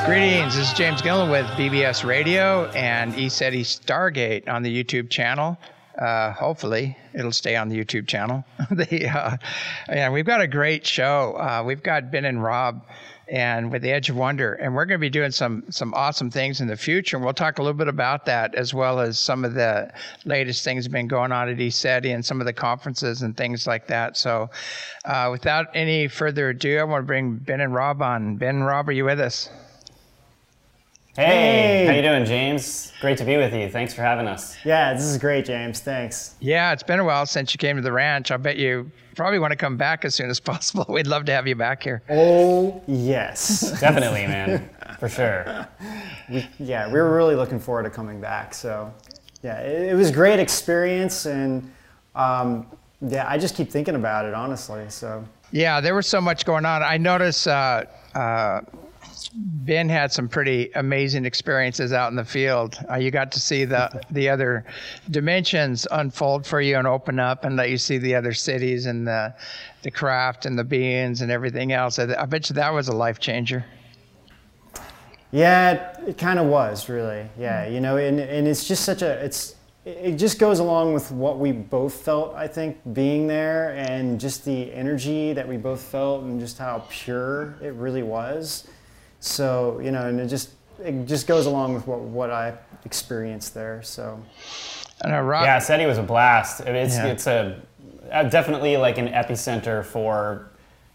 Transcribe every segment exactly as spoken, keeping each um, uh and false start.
Greetings, this is James Gillen with B B S Radio and ECETI Stargate on the YouTube channel. Uh, hopefully, it'll stay on the YouTube channel. the, uh, yeah, we've got a great show. Uh, we've got Ben and Rob and with the Edge of Wonder, and we're going to be doing some some awesome things in the future. And we'll talk a little bit about that, as well as some of the latest things that have been going on at ECETI and some of the conferences and things like that. So uh, without any further ado, I want to bring Ben and Rob on. Ben and Rob, are you with us? Hey, Hey, how you doing, James? Great to be with you. Thanks for having us. Yeah, this is great, James. Thanks. Yeah, it's been a while since you came to the ranch. I bet you probably want to come back as soon as possible. We'd love to have you back here. Oh, yes. Definitely, man. For sure. We, yeah, we were really looking forward to coming back. So, yeah, it, it was a great experience, and um, yeah, I just keep thinking about it, honestly. So. Yeah, there was so much going on. I noticed uh, uh, Ben had some pretty amazing experiences out in the field. Uh, you got to see the the other dimensions unfold for you and open up and let you see the other cities and the the craft and the beings and everything else. I, I bet you that was a life changer. Yeah, it, it kind of was, really. Yeah, you know, and, and it's just such a, it's, it just goes along with what we both felt, I think, being there, and just the energy that we both felt and just how pure it really was. So, you know, and it just it just goes along with what, what I experienced there. So, I know, Rob. Yeah, SETI was a blast. It's Yeah. it's a definitely like an epicenter for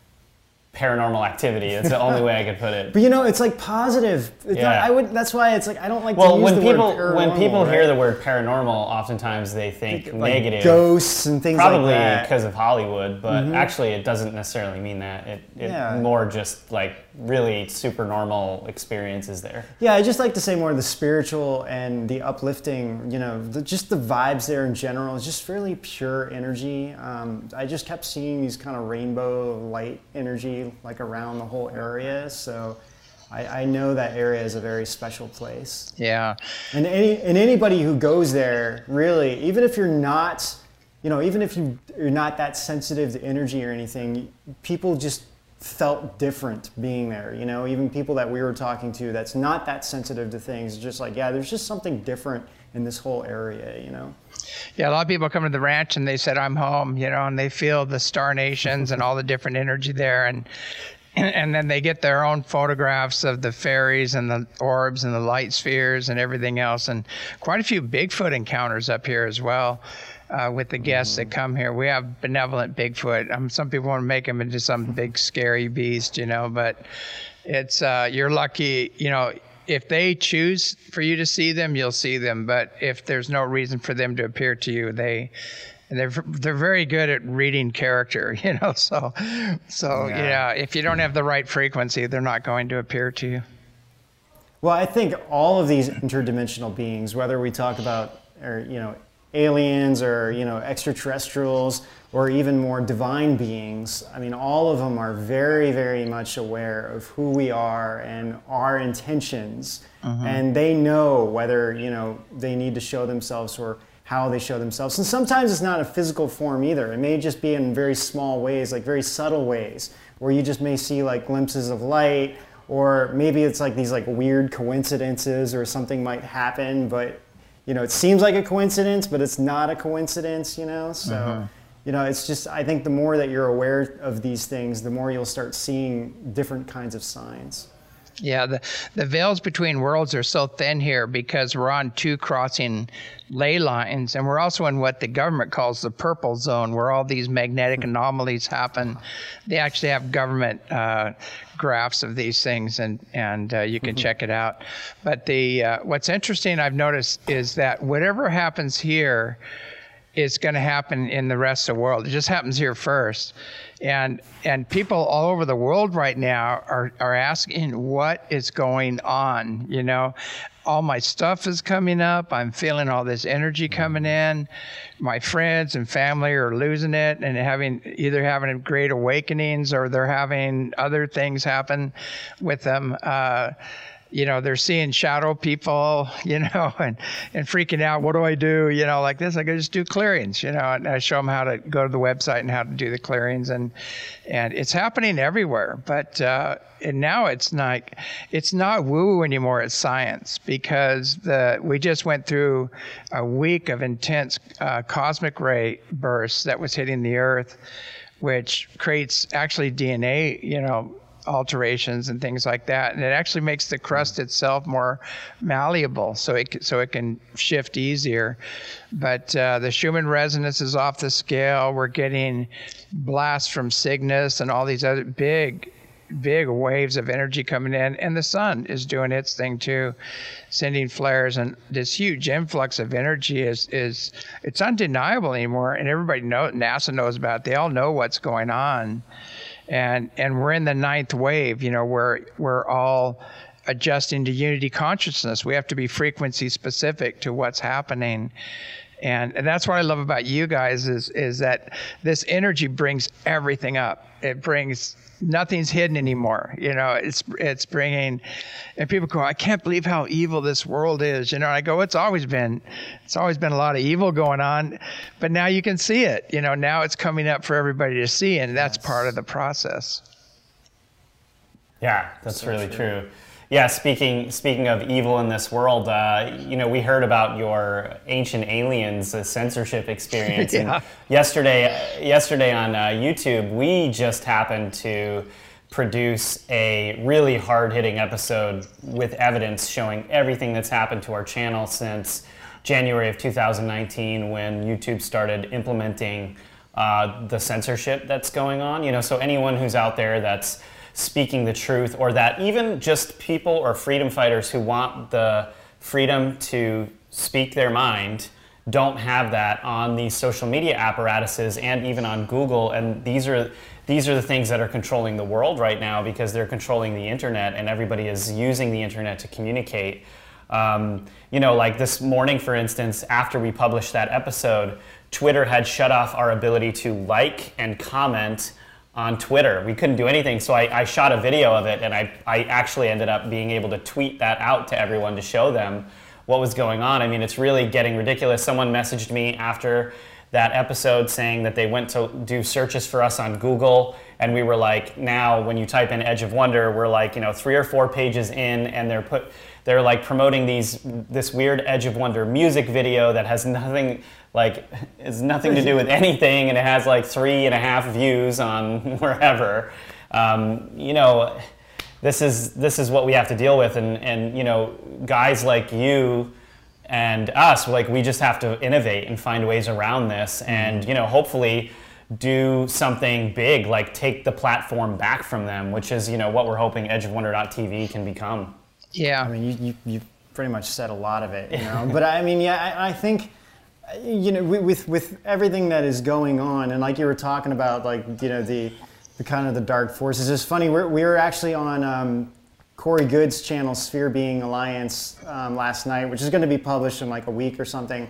paranormal activity. It's the only way I could put it. but you know, it's like positive. It's Yeah. not, I would. That's why it's like I don't like Well, to use when the people word paranormal, when people right? hear the word paranormal, oftentimes they think like negative. ghosts and things Probably like that. because of Hollywood, but actually it doesn't necessarily mean that. It, it Yeah. more just like really super normal experiences there. Yeah, I just like to say more of the spiritual and the uplifting, you know, the, just the vibes there in general. It's just really pure energy. Um, I just kept seeing these kind of rainbow light energy like around the whole area. So I, I know that area is a very special place. Yeah. And any and anybody who goes there, really, even if you're not, you know, even if you, you're not that sensitive to energy or anything, people just felt different being there, you know, even people that we were talking to that's not that sensitive to things, just like, yeah, there's just something different in this whole area, you know. Yeah, a lot of people come to the ranch and they said, I'm home, you know, and they feel the star nations and all the different energy there. And and then they get their own photographs of the fairies and the orbs and the light spheres and everything else. And quite a few Bigfoot encounters up here as well. Uh, with the guests that come here. We have benevolent Bigfoot. Um, some people want to make him into some big scary beast, you know, but it's, uh, you're lucky, you know, if they choose for you to see them, you'll see them. But if there's no reason for them to appear to you, they, and they're, they're very good at reading character, you know, so, so, Yeah. yeah, if you don't have the right frequency, they're not going to appear to you. Well, I think all of these interdimensional beings, whether we talk about, or, you know, aliens or, you know, extraterrestrials or even more divine beings, I mean, all of them are very, very much aware of who we are and our intentions. Mm-hmm. And they know whether, you know, they need to show themselves or how they show themselves. And sometimes it's not a physical form either. It may just be in very small ways, like very subtle ways, where you just may see like glimpses of light, or maybe it's like these like weird coincidences or something might happen, but you know, it seems like a coincidence, but it's not a coincidence, you know? So, Uh-huh. you know, it's just, I think the more that you're aware of these things, the more you'll start seeing different kinds of signs. Yeah, the, the veils between worlds are so thin here because we're on two crossing ley lines, and we're also in what the government calls the purple zone, where all these magnetic anomalies happen. They actually have government uh, graphs of these things, and, and uh, you can mm-hmm. check it out. But the uh, what's interesting I've noticed is that whatever happens here is going to happen in the rest of the world. It just happens here first. And and people all over the world right now are, are asking what is going on, you know. All my stuff is coming up. I'm feeling all this energy coming in. My friends and family are losing it and having either having great awakenings or they're having other things happen with them. Uh, you know, they're seeing shadow people, you know, and, and freaking out. What do I do? You know, like this, I could just do clearings, you know, and I show them how to go to the website and how to do the clearings. And, and it's happening everywhere. But uh, and now it's not, it's not woo anymore. It's science, because the we just went through a week of intense uh, cosmic ray bursts that was hitting the Earth, which creates actually D N A, you know, alterations and things like that, and it actually makes the crust itself more malleable, so it so it can shift easier. But uh, the Schumann resonance is off the scale. We're getting blasts from Cygnus and all these other big, big waves of energy coming in, and the sun is doing its thing too, sending flares, and this huge influx of energy is is it's undeniable anymore, and everybody knows. NASA knows about it. They all know what's going on. And and we're in the ninth wave, you know, where we're all adjusting to unity consciousness. We have to be frequency specific to what's happening. And, and that's what I love about you guys is is that this energy brings everything up. It brings, nothing's hidden anymore. You know, it's it's bringing, and people go, I can't believe how evil this world is. You know, and I go, it's always been, it's always been a lot of evil going on, but now you can see it. You know, now it's coming up for everybody to see, and that's yes. part of the process. Yeah, that's so really true. true. Yeah, speaking speaking of evil in this world, uh, you know, we heard about your Ancient Aliens uh, censorship experience. yeah. And yesterday, yesterday on uh, YouTube, we just happened to produce a really hard-hitting episode with evidence showing everything that's happened to our channel since January of two thousand nineteen, when YouTube started implementing uh, the censorship that's going on. You know, so anyone who's out there that's speaking the truth, or that even just people or freedom fighters who want the freedom to speak their mind don't have that on these social media apparatuses and even on Google. And these are these are the things that are controlling the world right now, because they're controlling the internet, and everybody is using the internet to communicate. Um, you know, like this morning, for instance, after we published that episode, Twitter had shut off our ability to like and comment on Twitter. We couldn't do anything, so I, I shot a video of it, and I, I actually ended up being able to tweet that out to everyone to show them what was going on. I mean, it's really getting ridiculous. Someone messaged me after that episode saying that they went to do searches for us on Google, and we were like, now when you type in Edge of Wonder, we're like, you know, three or four pages in, and they're put they're like promoting these this weird Edge of Wonder music video that has nothing like it's nothing to do with anything, and it has like three and a half views on wherever. Um, you know, this is this is what we have to deal with, and and you know, guys like you and us, like we just have to innovate and find ways around this, and you know, hopefully do something big, like take the platform back from them, which is, you know, what we're hoping edge of wonder dot t v can become. Yeah, I mean, you you, you pretty much said a lot of it, you know. But I mean, yeah, I, I think, you know, with with everything that is going on, and like you were talking about, like, you know, the the kind of the dark forces. It's funny, we're, we were actually on um, Corey Good's channel, Sphere Being Alliance, um, last night, which is going to be published in like a week or something.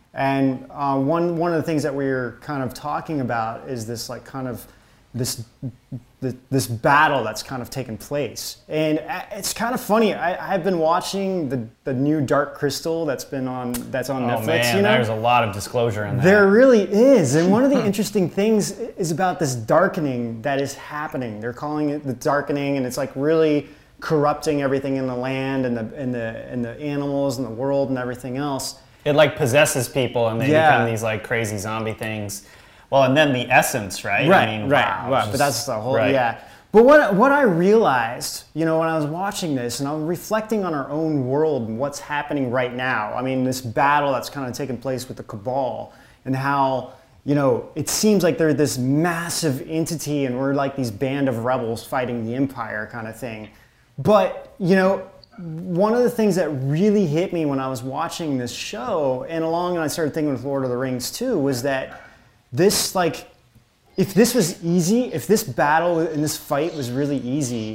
And uh, one one of the things that we were kind of talking about is this like kind of this the, this battle that's kind of taken place. And it's kind of funny. I, I've been watching the the new Dark Crystal that's been on that's on oh, Netflix. Man, you know, there's a lot of disclosure in that. There really is. And one of the interesting things is about this darkening that is happening. They're calling it the darkening, and it's like really corrupting everything in the land and the and the and the animals and the world and everything else. It like possesses people, and they Yeah. become these like crazy zombie things. Well, and then the essence, right? Right, I mean, right, wow, right. just- But that's the whole, right. yeah. But what what I realized, you know, when I was watching this and I'm reflecting on our own world and what's happening right now. I mean, this battle that's kind of taking place with the Cabal, and how, you know, it seems like they're this massive entity and we're like these band of rebels fighting the Empire kind of thing. But, you know, one of the things that really hit me when I was watching this show, and along and I started thinking with Lord of the Rings too, was that this, like, if this was easy, if this battle and this fight was really easy,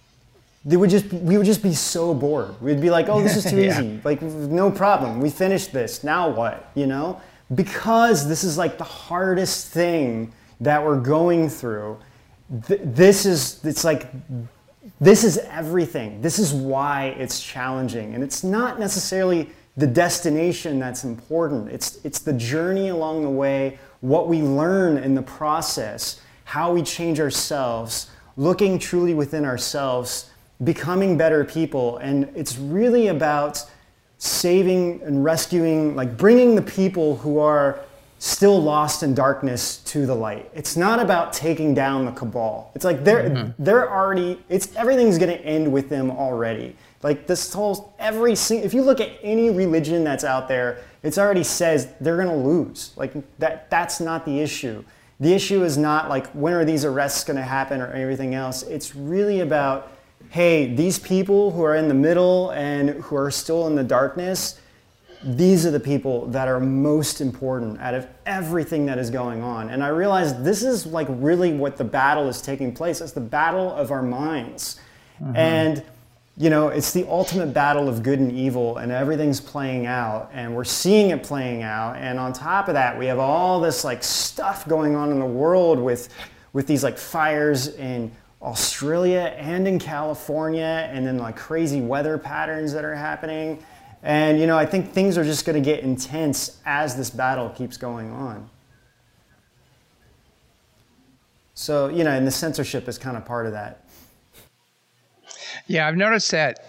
they would just we would just be so bored. We'd be like, oh, this is too Yeah. easy. Like, no problem. We finished this. Now what? You know? Because this is like the hardest thing that we're going through. Th- this is, it's like, this is everything. This is why it's challenging. And it's not necessarily the destination that's important. It's, it's the journey along the way, what we learn in the process, how we change ourselves, looking truly within ourselves, becoming better people. And it's really about saving and rescuing, like bringing the people who are still lost in darkness to the light. It's not about taking down the cabal. It's like they're mm-hmm. they're already, it's everything's going to end with them already. Like this whole, every single, if you look at any religion that's out there, it's already says they're going to lose. Like that that's not the issue. The issue is not like when are these arrests going to happen or everything else. It's really about, hey, these people who are in the middle and who are still in the darkness, these are the people that are most important out of everything that is going on. And I realized this is like really what the battle is taking place. It's the battle of our minds. Mm-hmm. And, you know, it's the ultimate battle of good and evil, and everything's playing out, and we're seeing it playing out. And on top of that, we have all this like stuff going on in the world with, with these like fires in Australia and in California, and then like crazy weather patterns that are happening. And, you know, I think things are just going to get intense as this battle keeps going on. So, you know, and the censorship is kind of part of that. Yeah, I've noticed that.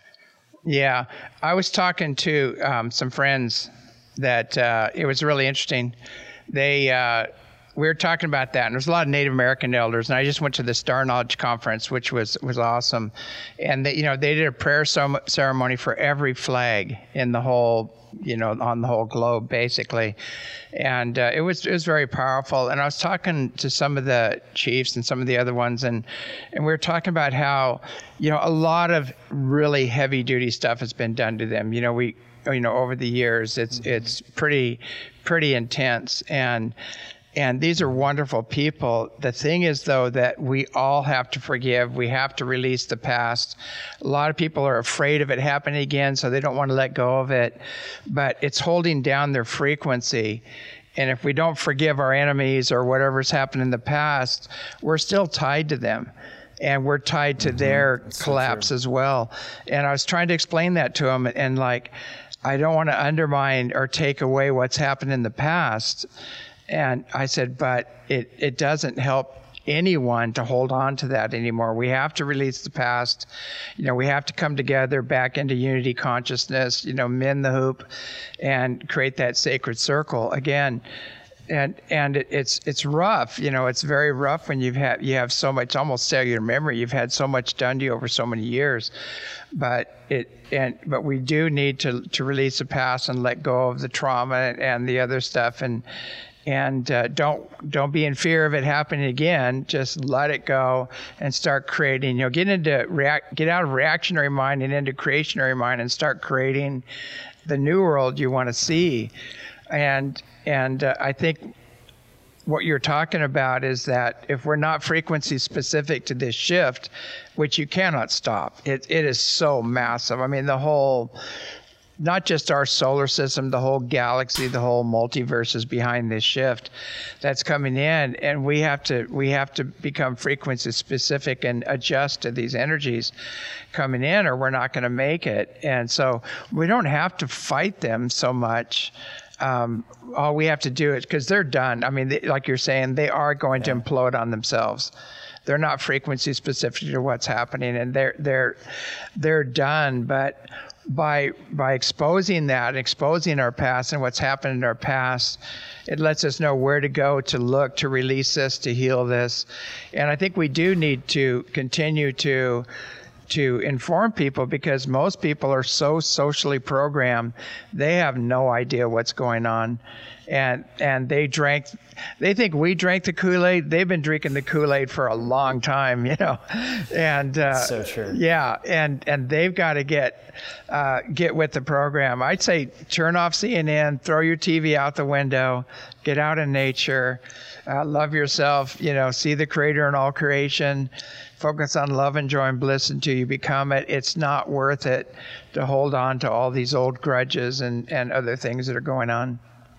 Yeah, I was talking to um, some friends that uh, it was really interesting. They, uh, we were talking about that, and there's a lot of Native American elders, and I just went to the Star Knowledge Conference, which was, was awesome. And they, you know, they did a prayer ceremony for every flag in the whole, you know, on the whole globe, basically. And uh, it was it was very powerful. And I was talking to some of the chiefs and some of the other ones, and and we were talking about how, you know, a lot of really heavy duty stuff has been done to them. You know, we, you know, over the years, it's it's pretty pretty intense. And And these are wonderful people. The thing is, though, that we all have to forgive. We have to release the past. A lot of people are afraid of it happening again, so they don't want to let go of it. But it's holding down their frequency. And if we don't forgive our enemies or whatever's happened in the past, we're still tied to them. And we're tied to mm-hmm. their That's collapse so as well. And I was trying to explain that to them. And, like, I don't want to undermine or take away what's happened in the past. And I said, but it, it doesn't help anyone to hold on to that anymore. We have to release the past. You know, we have to come together back into unity consciousness, you know, mend the hoop and create that sacred circle again. And and it, it's it's rough, you know, it's very rough when you've had you have so much almost cellular memory. You've had so much done to you over so many years. But it and but we do need to to release the past and let go of the trauma and the other stuff, and And uh, don't don't be in fear of it happening again. Just let it go and start creating. You know, get into react, get out of reactionary mind and into creationary mind, and start creating the new world you want to see. And and uh, I think what you're talking about is that if we're not frequency specific to this shift, which you cannot stop, it it is so massive. I mean, the whole. Not just our solar system, the whole galaxy, the whole multiverse is behind this shift that's coming in, and we have to we have to become frequency specific and adjust to these energies coming in, or we're not going to make it. And so we don't have to fight them so much. Um, all we have to do is, because they're done. I mean, they, like you're saying, they are going yeah. to implode on themselves. They're not frequency specific to what's happening, and they're they're they're done. But by by exposing that, exposing our past and what's happened in our past, it lets us know where to go to look, to release this, to heal this. And I think we do need to continue to to inform people, because most people are so socially programmed, they have no idea what's going on. And and they drank, they think we drank the Kool-Aid. They've been drinking the Kool-Aid for a long time, you know. And uh, so true. Yeah, and and they've got to get uh, get with the program. I'd say turn off C N N, throw your T V out the window, get out in nature, uh, love yourself. You know, see the Creator in all creation. Focus on love and joy and bliss until you become it. It's not worth it to hold on to all these old grudges and, and other things that are going on.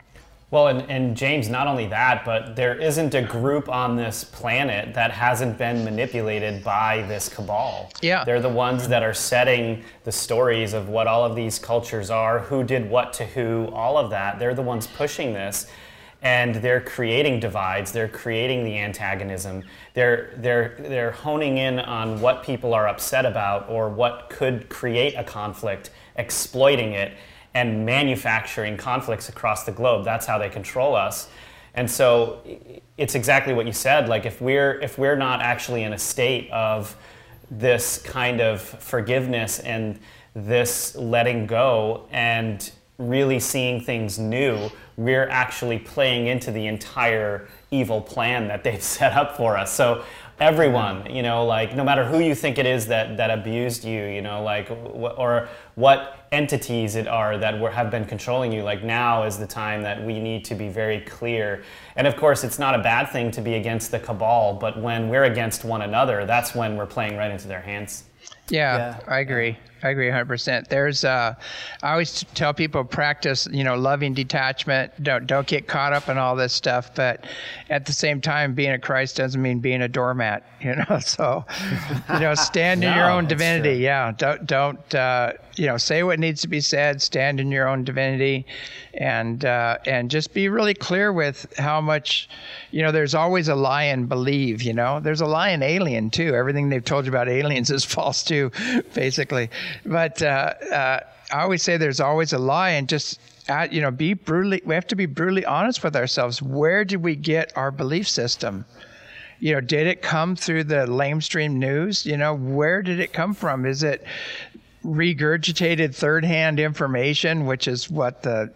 Well, and, and James, not only that, but there isn't a group on this planet that hasn't been manipulated by this cabal. Yeah. They're the ones that are setting the stories of what all of these cultures are, who did what to who, all of that. They're the ones pushing this. And they're creating divides, they're creating the antagonism, they're, they're, they're honing in on what people are upset about or what could create a conflict, exploiting it, and manufacturing conflicts across the globe. That's how they control us. And so it's exactly what you said. Like if we're if we're not actually in a state of this kind of forgiveness and this letting go and really seeing things new, we're actually playing into the entire evil plan that they've set up for us. So everyone, you know, like no matter who you think it is that that abused you, you know, like wh- or what entities it are that were, have been controlling you, like now is the time that we need to be very clear. And of course, it's not a bad thing to be against the cabal, but when we're against one another, that's when we're playing right into their hands. Yeah, Yeah. I agree. I agree one hundred percent. There's, uh, I always tell people practice, you know, loving detachment. Don't don't get caught up in all this stuff. But at the same time, being a Christ doesn't mean being a doormat. You know, so you know, stand in No, your own that's divinity. true. Yeah, don't don't uh, you know, say what needs to be said. Stand in your own divinity, and uh, and just be really clear with how much. You know, there's always a lie in believe. You know, there's a lie in alien too. Everything they've told you about aliens is false too, basically. But uh, uh, I always say there's always a lie, and just uh, you know, be brutally. We have to be brutally honest with ourselves. Where did we get our belief system? You know, did it come through the lamestream news? You know, where did it come from? Is it regurgitated third-hand information, which is what the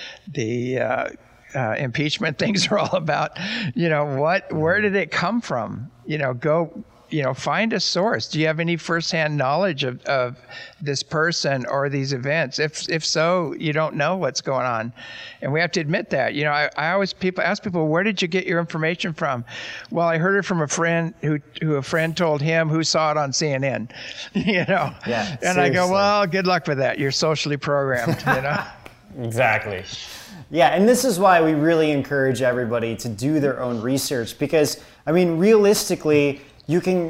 the uh, uh, impeachment things are all about? You know, what? Where did it come from? You know, go. You know, find a source. Do you have any firsthand knowledge of, of this person or these events? If if so, you don't know what's going on, and we have to admit that. You know, I, I always people ask people, where did you get your information from? Well, I heard it from a friend who who a friend told him who saw it on C N N. You know, Yeah, and I go, seriously. well, good luck with that. You're socially programmed. You know. Exactly. Yeah, and this is why we really encourage everybody to do their own research, because, I mean, realistically, you can,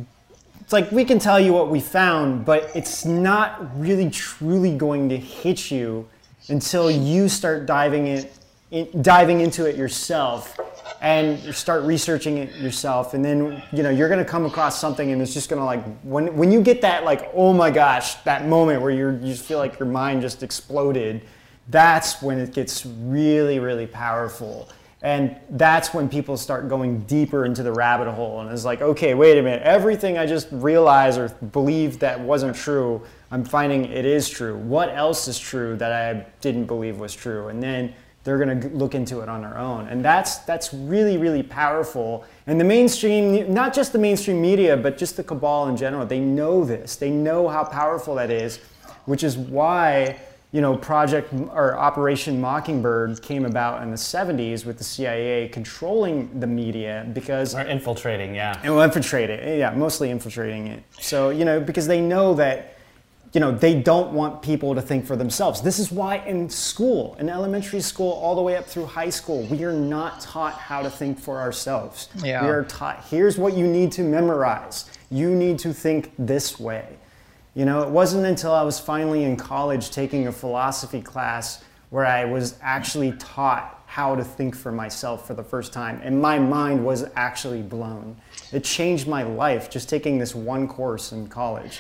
it's like we can tell you what we found, but it's not really truly going to hit you until you start diving in, in diving into it yourself and start researching it yourself. And then, you know, you're going to come across something, and it's just going to, like, when when you get that, like, oh my gosh, that moment where you're, you just feel like your mind just exploded, that's when it gets really, really powerful. And that's when people start going deeper into the rabbit hole, and it's like, okay, wait a minute, everything I just realized or believed that wasn't true, I'm finding it is true. What else is true that I didn't believe was true? And then they're going to look into it on their own. And that's that's really, really powerful. And the mainstream, not just the mainstream media, but just the cabal in general, they know this. They know how powerful that is, which is why, you know, Project or Operation Mockingbird came about in the seventies with the C I A controlling the media, because Or infiltrating, yeah. and will infiltrate it. Yeah, mostly infiltrating it. So, you know, because they know that, you know, they don't want people to think for themselves. This is why in school, in elementary school, all the way up through high school, we are not taught how to think for ourselves. Yeah. We are taught, here's what you need to memorize. You need to think this way. You know, it wasn't until I was finally in college taking a philosophy class where I was actually taught how to think for myself for the first time, and my mind was actually blown. It changed my life just taking this one course in college.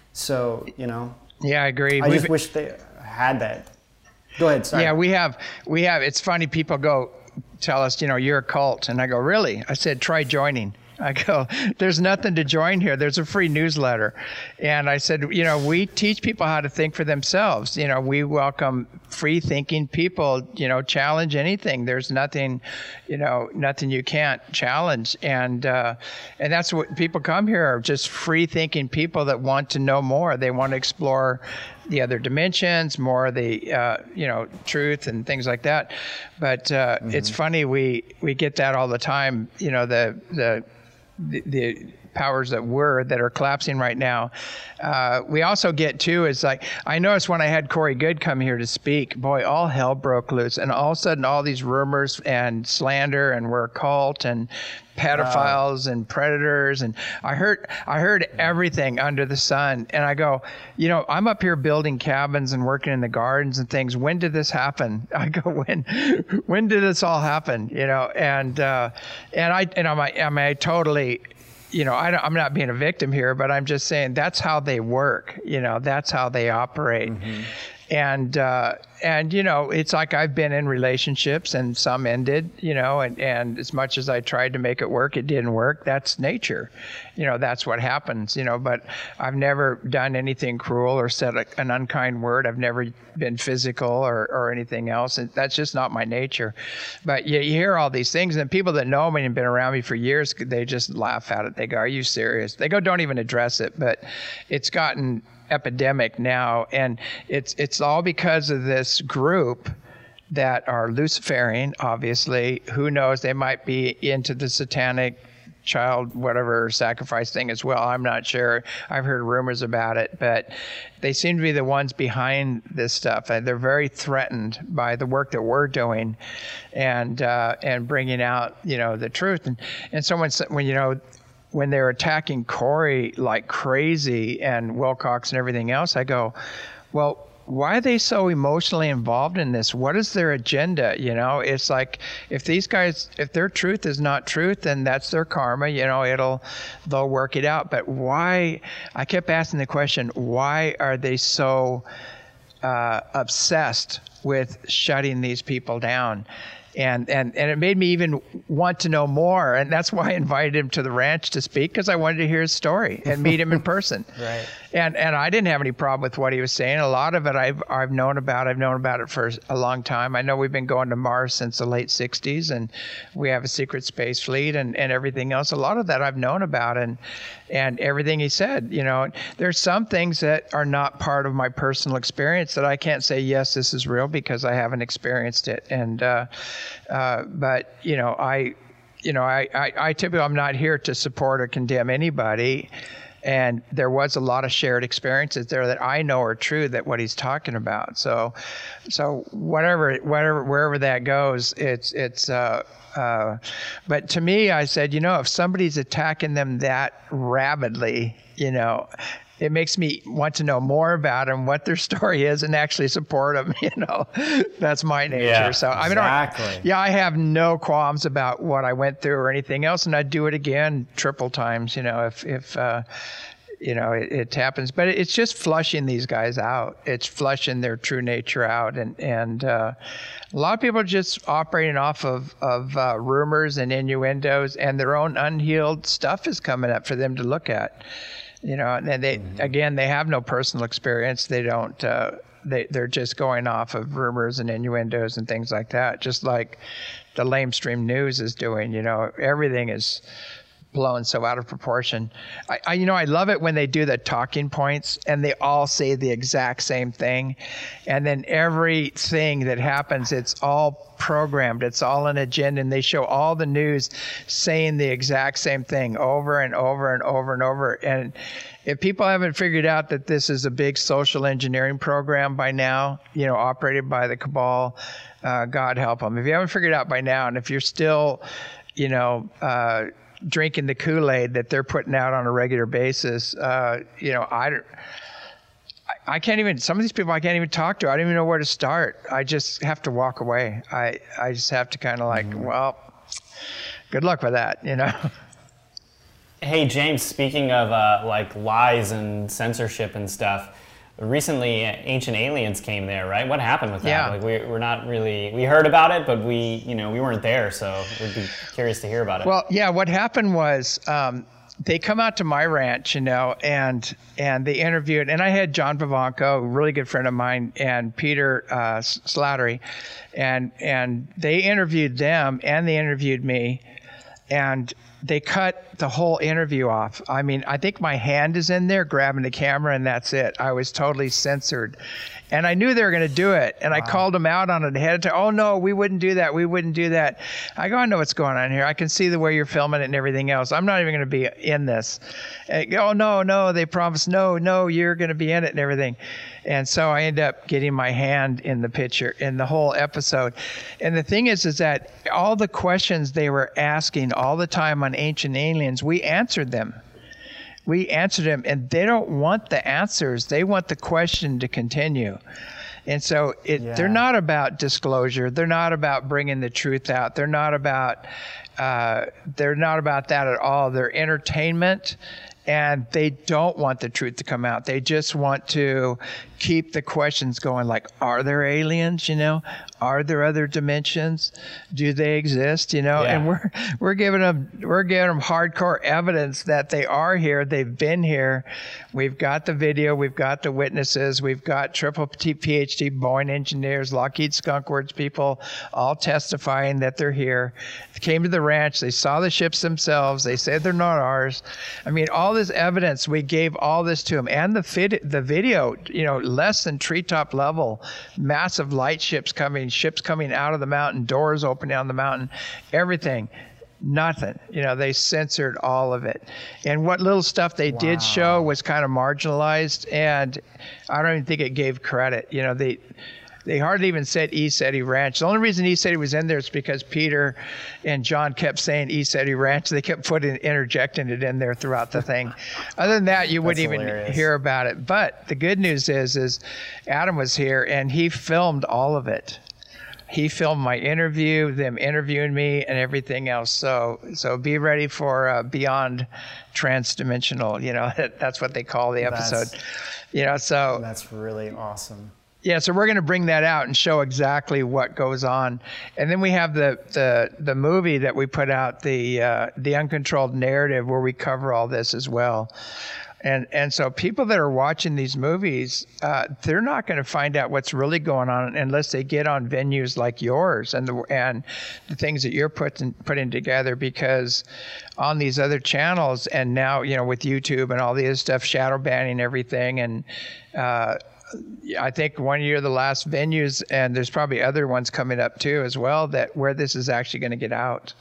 So, you know, Yeah, I agree. I We've- just wish they had that. Go ahead, sorry. Yeah, we have, we have, it's funny, people go, tell us, you know, you're a cult. And I go, really? I said, try joining. I go, there's nothing to join here. There's a free newsletter. And I said, you know, we teach people how to think for themselves. You know, we welcome free thinking people, you know, challenge anything. There's nothing, you know, nothing you can't challenge. And, uh, and that's what people come here are, just free thinking people that want to know more. They want to explore the other dimensions, more of the, uh, you know, truth and things like that. But uh, mm-hmm. It's funny, we, we get that all the time, you know, the, the, the, the powers that were that are collapsing right now. Uh, we also get too is like, I noticed when I had Corey Goode come here to speak, boy, all hell broke loose, and all of a sudden all these rumors and slander and we're a cult and pedophiles wow. and predators, and I heard I heard everything under the sun, and I go, you know, I'm up here building cabins and working in the gardens and things. When did this happen? I go, when when did this all happen? You know, and uh, and I and I'm I mean I totally, you know, I don't, I'm not being a victim here, but I'm just saying that's how they work. You know, that's how they operate. Mm-hmm. And, uh, and, you know, it's like I've been in relationships and some ended, you know, and, and as much as I tried to make it work, it didn't work. That's nature. You know, that's what happens, you know, but I've never done anything cruel or said a, an unkind word. I've never been physical or, or anything else. And that's just not my nature. But you, you hear all these things, and people that know me and been around me for years, they just laugh at it. They go, are you serious? They go, don't even address it. But it's gotten epidemic now, and it's it's all because of this group that are Luciferian, obviously. Who knows, they might be into the satanic child whatever sacrifice thing as well. I'm not sure. I've heard rumors about it, but they seem to be the ones behind this stuff, and they're very threatened by the work that we're doing and uh, and bringing out, you know, the truth. And and someone said, when you know when they're attacking Corey like crazy and Wilcox and everything else, I go, well, why are they so emotionally involved in this? What is their agenda? You know, it's like, if these guys, if their truth is not truth, then that's their karma, you know, it'll, they'll work it out. But why, I kept asking the question, why are they so uh, obsessed with shutting these people down? And, and and it made me even want to know more. And that's why I invited him to the ranch to speak, because I wanted to hear his story and meet him in person. Right. And and I didn't have any problem with what he was saying. A lot of it I've I've known about. I've known about it for a long time. I know we've been going to Mars since the late sixties, and we have a secret space fleet and, and everything else. A lot of that I've known about, and and everything he said. You know, there's some things that are not part of my personal experience that I can't say, yes, this is real, because I haven't experienced it. And uh, uh, but you know, I you know, I, I, I typically I'm not here to support or condemn anybody. And there was a lot of shared experiences there that I know are true, that what he's talking about. So, so whatever, whatever, wherever that goes, it's, it's, uh, uh, but to me, I said, you know, if somebody's attacking them that rabidly, you know, it makes me want to know more about them, what their story is, and actually support them. You know, that's my nature. Yeah, so I mean, exactly. I, yeah, I have no qualms about what I went through or anything else, and I'd do it again triple times. You know, if if uh, you know it, it happens, but it's just flushing these guys out. It's flushing their true nature out, and and uh, a lot of people are just operating off of of uh, rumors and innuendos, and their own unhealed stuff is coming up for them to look at. You know, and they, mm-hmm. again, they have no personal experience. They don't, uh, they, they're just going off of rumors and innuendos and things like that, just like the lamestream news is doing. You know, everything is blown so out of proportion. I, I, you know, I love it when they do the talking points and they all say the exact same thing. And then everything that happens, it's all programmed. It's all an agenda. And they show all the news saying the exact same thing over and over and over and over. And if people haven't figured out that this is a big social engineering program by now, you know, operated by the cabal, uh, God help them. If you haven't figured it out by now, and if you're still, you know, uh, drinking the Kool-Aid that they're putting out on a regular basis, uh, you know, I don't, I can't even, some of these people I can't even talk to. I don't even know where to start. I just have to walk away. I, I just have to kind of like, mm-hmm. well, good luck with that, you know? Hey, James, speaking of uh, like lies and censorship and stuff, recently Ancient Aliens came there, right? What happened with that? Yeah. Like we, we're not really, we heard about it, but we, you know, we weren't there, so we'd be curious to hear about it. Well, yeah, what happened was, um, they come out to my ranch, you know, and and they interviewed, and I had John Vivanco, a really good friend of mine, and Peter uh, Slattery, and and they interviewed them, and they interviewed me, and they cut the whole interview off. I mean, I think my hand is in there grabbing the camera, and that's it. I was totally censored. And I knew they were going to do it. And wow. I called them out on it ahead of time. Oh, no, we wouldn't do that. We wouldn't do that. I go, I know what's going on here. I can see the way you're filming it and everything else. I'm not even going to be in this. And, oh, no, no, they promised. No, no, you're going to be in it and everything. And so I end up getting my hand in the picture in the whole episode. And the thing is, is that all the questions they were asking all the time on Ancient Aliens, we answered them. We answered them, and they don't want the answers. They want the question to continue. And so it, yeah. they're not about disclosure. They're not about bringing the truth out. They're not about uh, they're not about that at all. They're entertainment, and they don't want the truth to come out. They just want to keep the questions going, like, are there aliens, you know? Are there other dimensions? Do they exist, you know? Yeah. And we're we're giving them we're giving them hardcore evidence that they are here. They've been here. We've got the video. We've got the witnesses. We've got triple P H D Boeing engineers, Lockheed Skunk Works people, all testifying that they're here. They came to the ranch. They saw the ships themselves. They said they're not ours. I mean, all this evidence, we gave all this to them, and the fit, the video, you know, less than treetop level, massive light ships coming, ships coming out of the mountain, doors open down the mountain, everything. Nothing. You know, they censored all of it. And what little stuff they wow. did show was kind of marginalized, and I don't even think it gave credit. You know, they they hardly even said ECETI Ranch. The only reason ECETI was in there is because Peter and John kept saying ECETI Ranch. They kept putting interjecting it in there throughout the thing. Other than that, you wouldn't even hilarious. hear about it. But the good news is, is Adam was here, and he filmed all of it. He filmed my interview, them interviewing me, and everything else. So, so be ready for uh, Beyond Transdimensional. You know, that's what they call the episode. That's, you know, so that's really awesome. Yeah, so we're going to bring that out and show exactly what goes on, and then we have the the, the movie that we put out, the uh, the Uncontrolled Narrative, where we cover all this as well. And and so people that are watching these movies, uh, they're not going to find out what's really going on unless they get on venues like yours and the and the things that you're putting putting together. Because on these other channels, and now, you know, with YouTube and all the other stuff, shadow banning everything, and uh, I think one year the last venues, and there's probably other ones coming up too as well, that where this is actually going to get out.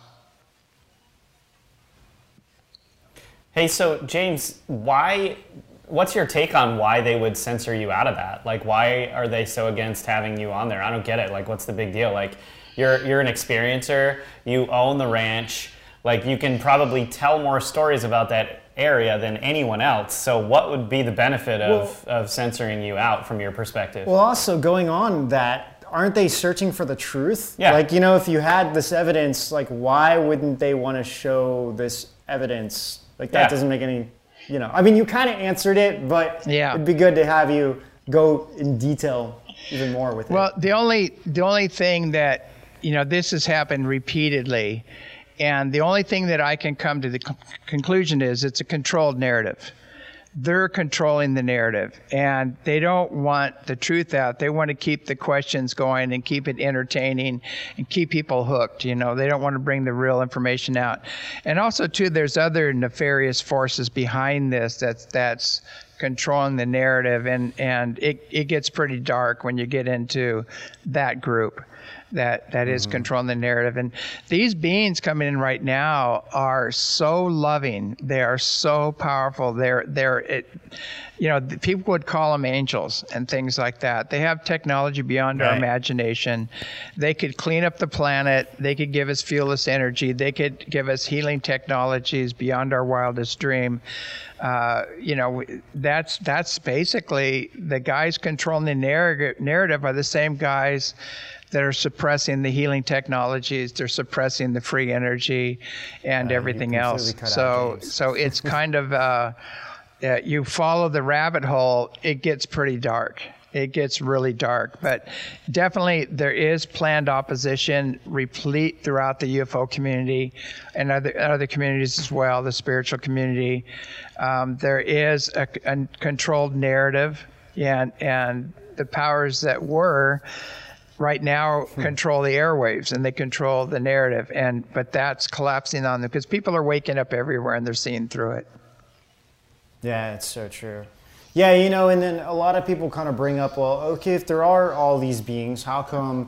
Hey, so James, why? What's your take on why they would censor you out of that? Like, why are they so against having you on there? I don't get it. Like, what's the big deal? Like, you're you're an experiencer. You own the ranch. Like, you can probably tell more stories about that area than anyone else. So, what would be the benefit of well, of censoring you out from your perspective? Well, also going on that, aren't they searching for the truth? Yeah. Like, you know, if you had this evidence, like, why wouldn't they want to show this evidence? Like, that yeah. doesn't make any, you know, I mean, you kind of answered it, but yeah. it'd be good to have you go in detail even more with it. Well, the only, the only thing that, you know, this has happened repeatedly, and the only thing that I can come to the c- conclusion is it's a controlled narrative. They're controlling the narrative, and they don't want the truth out. They want to keep the questions going and keep it entertaining and keep people hooked. You know, they don't want to bring the real information out. And also, too, there's other nefarious forces behind this that's that's controlling the narrative, and and it it gets pretty dark when you get into that group that that is mm-hmm. controlling the narrative. And these beings coming in right now are so loving. They are so powerful. They're they're it, you know, people would call them angels and things like that. They have technology beyond right. our imagination. They could clean up the planet. They could give us fuelless energy. They could give us healing technologies beyond our wildest dream. Uh, you know, that's that's basically the guys controlling the narrative. Narrative are the same guys that are suppressing the healing technologies. They're suppressing the free energy and uh, everything else. So, so it's kind of uh, uh, you follow the rabbit hole. It gets pretty dark. It gets really dark. But definitely there is planned opposition replete throughout the U F O community and other other communities as well, the spiritual community. Um, there is a, a controlled narrative, and and the powers that were right now control the airwaves and they control the narrative, and but that's collapsing on them because people are waking up everywhere and they're seeing through it. Yeah, it's so true. Yeah, you know, and then a lot of people kind of bring up, well, okay, if there are all these beings, how come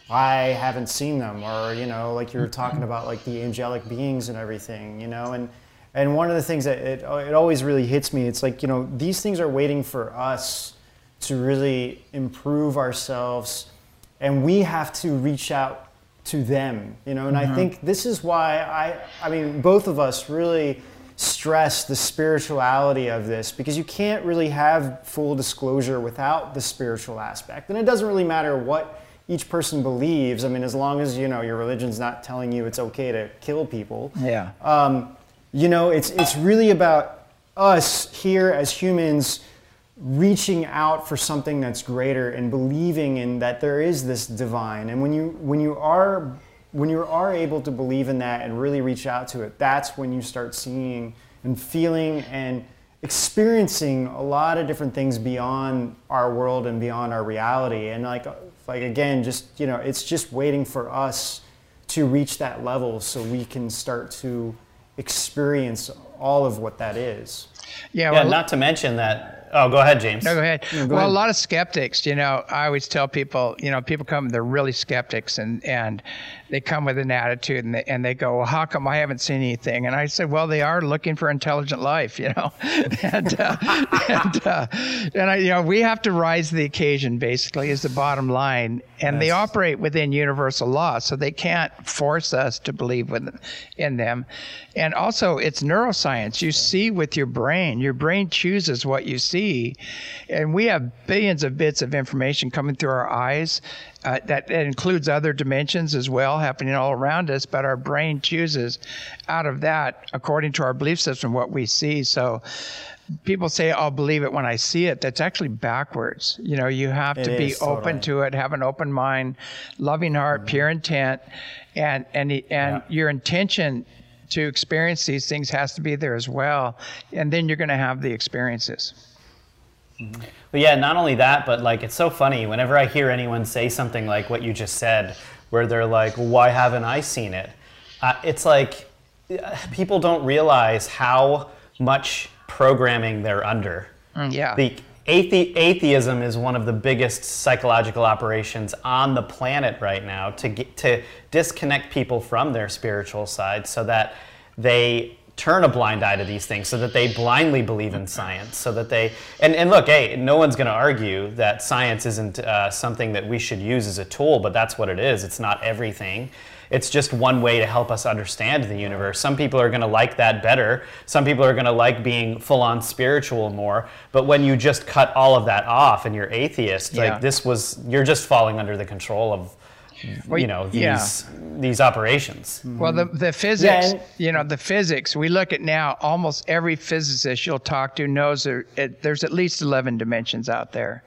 I haven't seen them? Or, you know, like you were talking about, like the angelic beings and everything, you know, and and one of the things that it, it always really hits me, it's like, you know, these things are waiting for us to really improve ourselves, and we have to reach out to them, you know, and mm-hmm. I think this is why I, I mean, both of us really stress the spirituality of this, because you can't really have full disclosure without the spiritual aspect. And it doesn't really matter what each person believes. I mean, as long as, you know, your religion's not telling you it's okay to kill people. Yeah. Um, you know, it's it's really about us here as humans reaching out for something that's greater and believing in that there is this divine. And when you when you are when you are able to believe in that and really reach out to it, that's when you start seeing and feeling and experiencing a lot of different things beyond our world and beyond our reality. And like like again, just, you know, it's just waiting for us to reach that level so we can start to experience all of what that is. Yeah, yeah well, not to mention that. Oh, go ahead, James. No, go ahead. No, go well, ahead. a lot of skeptics, you know, I always tell people, you know, people come, they're really skeptics, and, and they come with an attitude, and they, and they go, well, how come I haven't seen anything? And I said, well, they are looking for intelligent life, you know, and, uh, and, uh, and I, you know, we have to rise to the occasion, basically, is the bottom line. And they operate within universal law, so they can't force us to believe with, in them. And also, it's neuroscience. You see with your brain. Your brain chooses what you see. And we have billions of bits of information coming through our eyes. Uh, that, that includes other dimensions as well happening all around us, but our brain chooses out of that, according to our belief system, what we see. So people say, I'll believe it when I see it. That's actually backwards. You know, you have to It be is, open totally. to it, have an open mind, loving heart, mm-hmm. pure intent, and and and yeah. your intention to experience these things has to be there as well. And then you're going to have the experiences. Mm-hmm. But yeah, not only that, but like, it's so funny whenever I hear anyone say something like what you just said, where they're like, well, why haven't I seen it? Uh, it's like, people don't realize how much programming they're under. Mm, yeah. The athe- atheism is one of the biggest psychological operations on the planet right now to get, to disconnect people from their spiritual side so that they turn a blind eye to these things, so that they blindly believe in science, so that they, and, and look, hey, no one's going to argue that science isn't uh, something that we should use as a tool, but that's what it is. It's not everything. It's just one way to help us understand the universe. Some people are going to like that better. Some people are going to like being full-on spiritual more. But when you just cut all of that off and you're atheist, yeah. like this was, you're just falling under the control of, well, you know, these yeah. these operations. Well, the the physics, Yeah, and- you know, the physics. We look at now. Almost every physicist you'll talk to knows there, it, there's at least eleven dimensions out there.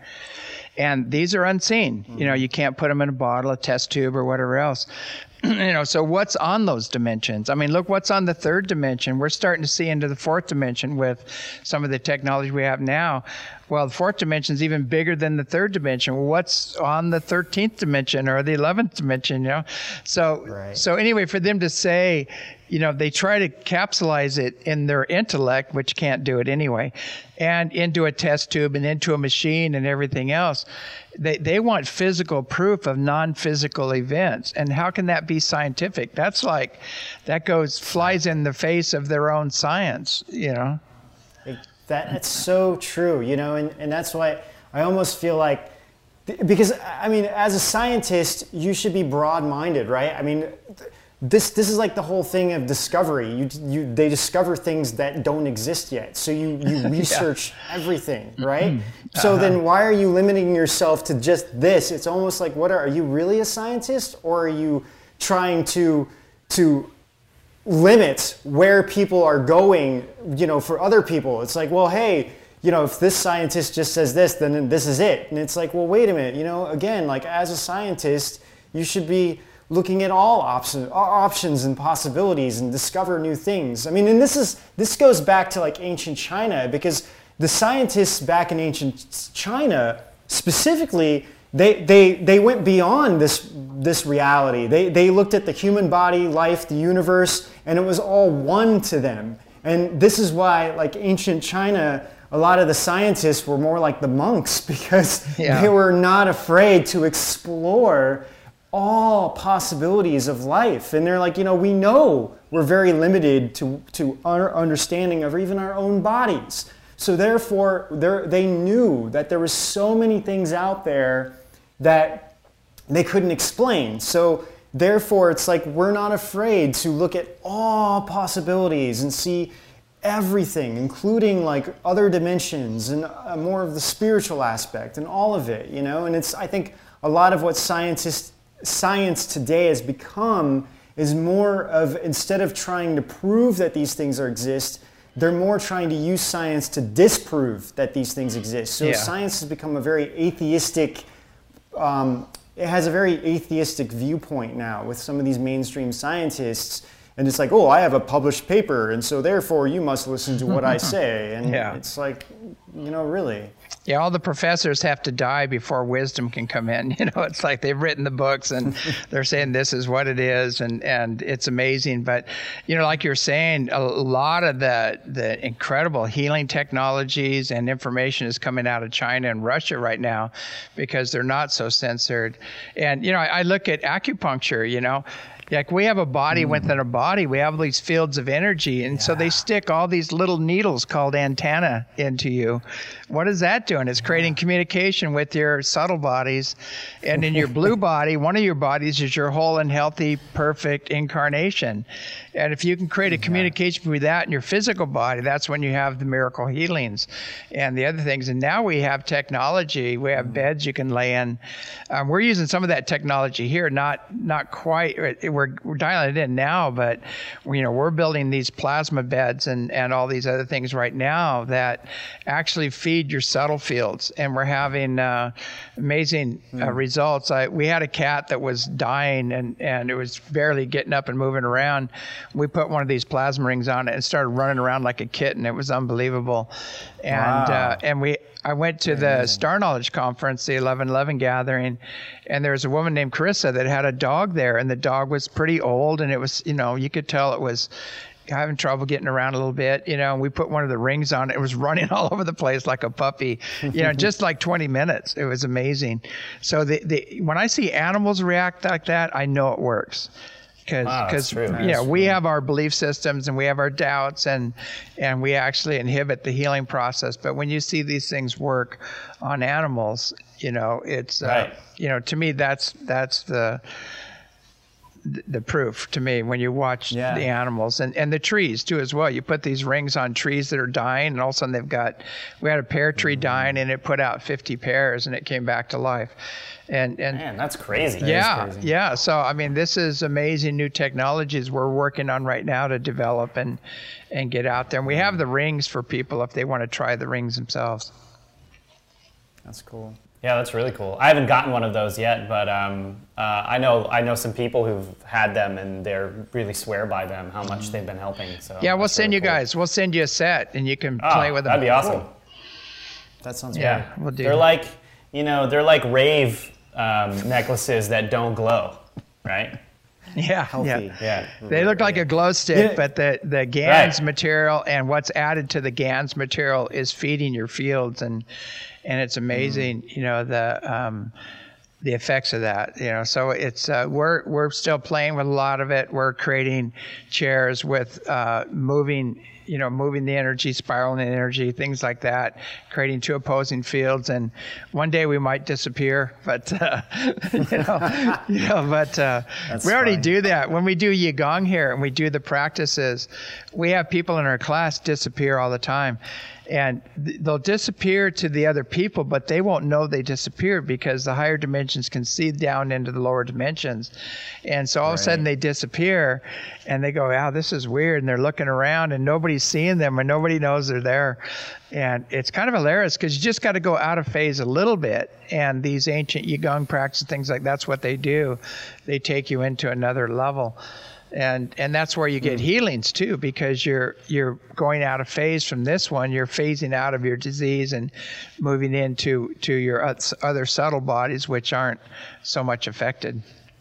And these are unseen. Mm-hmm. You know, you can't put them in a bottle, a test tube, or whatever else. You know, so what's on those dimensions? I mean, look what's on the third dimension. We're starting to see into the fourth dimension with some of the technology we have now. Well, the fourth dimension is even bigger than the third dimension. Well, what's on the thirteenth dimension or the eleventh dimension, you know? So, Right. so anyway, for them to say, you know, they try to capsulize it in their intellect, which can't do it anyway, and into a test tube and into a machine and everything else. They they want physical proof of non-physical events. And how can that be scientific? That's like, that goes, flies in the face of their own science, you know? That, that's so true, you know, and, and that's why I almost feel like, because, I mean, as a scientist, you should be broad-minded, right? I mean, this this is like the whole thing of discovery. You you they discover things that don't exist yet, so you, you research yeah. everything, right? Uh-huh. So then why are you limiting yourself to just this? It's almost like, what are, are you really a scientist, or are you trying to to limit where people are going, you know, for other people? It's like, well, hey, you know, if this scientist just says this, then this is it. And it's like, well, wait a minute, you know, again, like as a scientist, you should be looking at all options, options and possibilities and discover new things. I mean, and this is this goes back to like ancient China, because the scientists back in ancient China specifically, they they they went beyond this this reality. They they looked at the human body, life, the universe, and it was all one to them. And this is why, like ancient China, a lot of the scientists were more like the monks, because yeah. they were not afraid to explore all possibilities of life. And they're like, you know, we know we're very limited to, to our understanding of even our own bodies. So therefore, they knew that there was so many things out there that they couldn't explain. So therefore, it's like we're not afraid to look at all possibilities and see everything, including like other dimensions and uh, more of the spiritual aspect and all of it, you know. And it's, I think, a lot of what scientists, science today has become is more of, instead of trying to prove that these things are exist, they're more trying to use science to disprove that these things exist. So yeah. science has become a very atheistic, um, it has a very atheistic viewpoint now with some of these mainstream scientists. And it's like, oh, I have a published paper, and so therefore you must listen to what I say. And yeah. it's like, you know, really. Yeah, all the professors have to die before wisdom can come in. You know, it's like they've written the books and they're saying this is what it is, and, and it's amazing. But, you know, like you're saying, a lot of the, the incredible healing technologies and information is coming out of China and Russia right now because they're not so censored. And, you know, I, I look at acupuncture, you know, like we have a body mm. within a body. We have these fields of energy. And yeah. so they stick all these little needles called antenna into you. What is that doing? It's creating communication with your subtle bodies. And in your blue body, one of your bodies is your whole and healthy, perfect incarnation. And if you can create a communication between that and your physical body, that's when you have the miracle healings and the other things. And now we have technology. We have beds you can lay in. Um, we're using some of that technology here, not not quite. We're, we're dialing it in now, but you know, we're building these plasma beds and, and all these other things right now that actually feed your subtle fields. And we're having uh, amazing uh, mm. results. I, we had a cat that was dying and, and it was barely getting up and moving around. We put one of these plasma rings on it and started running around like a kitten. It was unbelievable. And wow. uh, and we I went to the Amazing. Star Knowledge Conference, the eleven eleven gathering, and there was a woman named Carissa that had a dog there, and the dog was pretty old, and it was, you know, you could tell it was having trouble getting around a little bit, you know, and we put one of the rings on it. It was running all over the place like a puppy, you know, just like twenty minutes. It was amazing. So the, the when I see animals react like that, I know it works. Because wow, you know, we have our belief systems and we have our doubts, and and we actually inhibit the healing process. But when you see these things work on animals, you know, it's right. uh, you know, to me that's that's the the proof to me when you watch yeah. the animals and, and the trees too as well. You put these rings on trees that are dying, and all of a sudden they've got, we had a pear tree mm-hmm. dying and it put out fifty pears and it came back to life. And, and man, that's crazy. Yeah, that is crazy. yeah. So I mean, this is amazing new technologies we're working on right now to develop and and get out there. And we have the rings for people if they want to try the rings themselves. That's cool. Yeah, that's really cool. I haven't gotten one of those yet, but um, uh, I know I know some people who've had them and they're really swear by them, how much they've been helping. So yeah, we'll send really you cool. guys. We'll send you a set and you can oh, play with them. That'd be awesome. Cool. That sounds yeah. great. We'll do. They're like, you know, they're like rave um, necklaces that don't glow, right? Yeah, Healthy. yeah, yeah. They look like a glow stick, Yeah. but the the GANs Right. material and what's added to the GANs material is feeding your fields, and and it's amazing, mm. you know, the um, the effects of that, you know. So it's uh, we're we're still playing with a lot of it. We're creating chairs with uh, moving. you know, moving the energy, spiraling the energy, things like that, creating two opposing fields. And one day we might disappear, but, uh, you know, you know, but uh, we already fine. do that. When we do Qigong here and we do the practices, we have people in our class disappear all the time. And th- they'll disappear to the other people, but they won't know they disappeared because the higher dimensions can see down into the lower dimensions. And so all right. of a sudden they disappear and they go, wow, this is weird. And they're looking around and nobody's seeing them and nobody knows they're there. And it's kind of hilarious because you just got to go out of phase a little bit. And these ancient Qigong practices, things like that's what they do. They take you into another level. And and that's where you get mm. healings too, because you're you're going out of phase from this one. You're phasing out of your disease and moving into to your other subtle bodies, which aren't so much affected.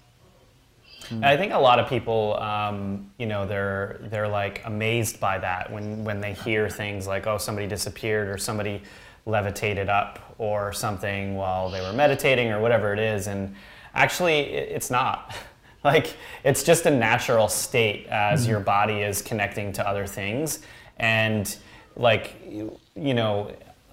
I think a lot of people, um, you know, they're they're like amazed by that when when they hear things like, oh, somebody disappeared or somebody levitated up or something while they were meditating or whatever it is, and actually it's not. Like, it's just a natural state as mm-hmm. your body is connecting to other things. And, like, you know,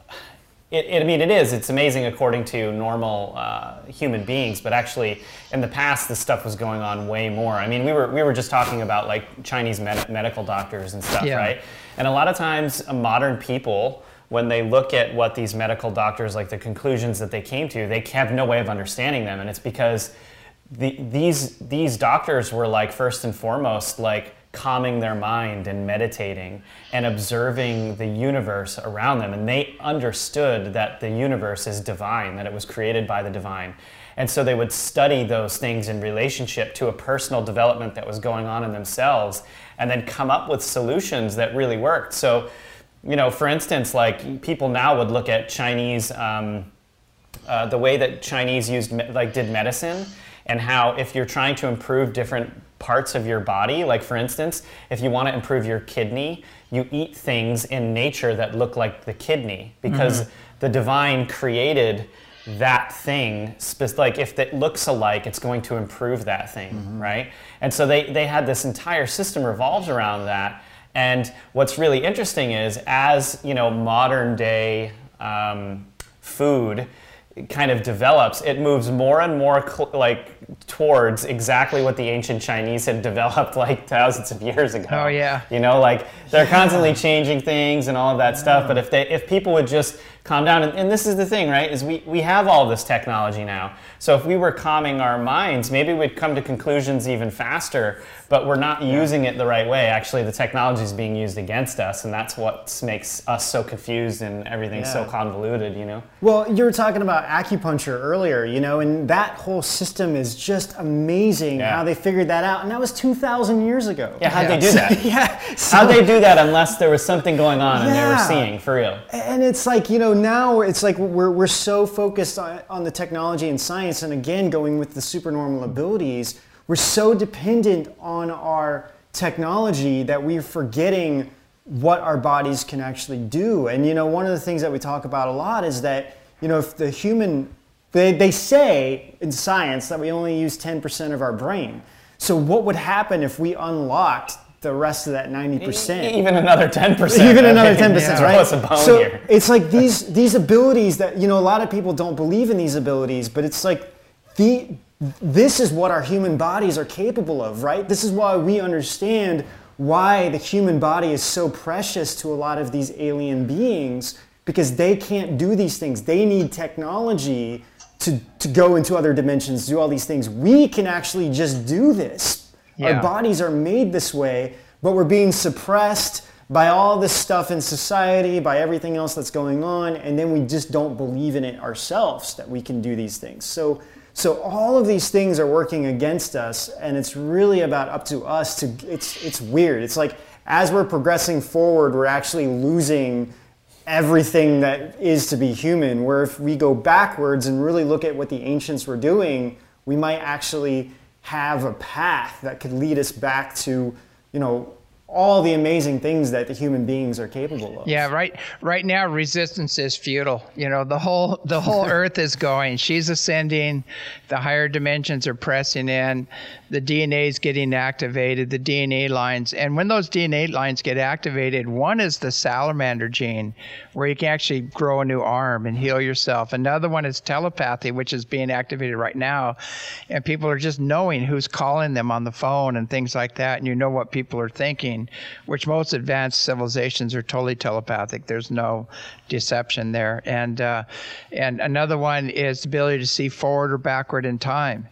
it, it, I mean, it is. It's amazing according to normal uh, human beings. But actually, in the past, this stuff was going on way more. I mean, we were we were just talking about, like, Chinese med- medical doctors and stuff, yeah. right? And a lot of times, uh, modern people, when they look at what these medical doctors, like the conclusions that they came to, they have no way of understanding them. And it's because The, these these doctors were like first and foremost like calming their mind and meditating and observing the universe around them, and they understood that the universe is divine, that it was created by the divine, and so they would study those things in relationship to a personal development that was going on in themselves, and then come up with solutions that really worked. So, you know, for instance, like people now would look at Chinese, um, uh, the way that Chinese used like did medicine. And how if you're trying to improve different parts of your body, like for instance, if you want to improve your kidney, you eat things in nature that look like the kidney, because mm-hmm. the divine created that thing. Like if it looks alike, it's going to improve that thing, mm-hmm. right? And so they, they had this entire system revolves around that. And what's really interesting is as, you know, modern day um, food kind of develops, it moves more and more cl- like towards exactly what the ancient Chinese had developed like thousands of years ago. Oh yeah. You know, like they're yeah. constantly changing things and all of that yeah. stuff. But if they, if people would just calm down, and, and this is the thing, right? Is we we have all this technology now. So if we were calming our minds, maybe we'd come to conclusions even faster. But we're not yeah. using it the right way. Actually, the technology is being used against us, and that's what makes us so confused and everything's yeah. so convoluted. You know. Well, you were talking about acupuncture earlier, you know, and that whole system is just amazing yeah. how they figured that out, and that was two thousand years ago. Yeah, how'd yeah. they do that? yeah. So, how'd they do that unless there was something going on and yeah. they were seeing, for real? And it's like, you know, now it's like we're we're so focused on, on the technology and science, and again, going with the supernormal abilities, we're so dependent on our technology that we're forgetting what our bodies can actually do. And, you know, one of the things that we talk about a lot is that, you know, if the human, they, they say in science that we only use ten percent of our brain. So what would happen if we unlocked the rest of that ninety percent? Even another ten percent. Even another ten percent, yeah. right? What's a bone so here? It's like these, these abilities that, you know, a lot of people don't believe in these abilities, but it's like the, this is what our human bodies are capable of, right? This is why we understand why the human body is so precious to a lot of these alien beings, because they can't do these things. They need technology to, to go into other dimensions, do all these things. We can actually just do this. Yeah. Our bodies are made this way, but we're being suppressed by all this stuff in society, by everything else that's going on, and then we just don't believe in it ourselves that we can do these things. So, so all of these things are working against us, and it's really about up to us to, it's, it's weird. It's like as we're progressing forward, we're actually losing everything that is to be human, where if we go backwards and really look at what the ancients were doing, we might actually have a path that could lead us back to, you know, all the amazing things that the human beings are capable of. Yeah, right. Right now, resistance is futile. You know, the whole the whole Earth is going. She's ascending. The higher dimensions are pressing in. The D N A is getting activated. The D N A lines, and when those D N A lines get activated, one is the salamander gene, where you can actually grow a new arm and heal yourself. Another one is telepathy, which is being activated right now, and people are just knowing who's calling them on the phone and things like that, and you know what people are thinking. Which most advanced civilizations are totally telepathic. There's no deception there. And uh, and another one is the ability to see forward or backward in time.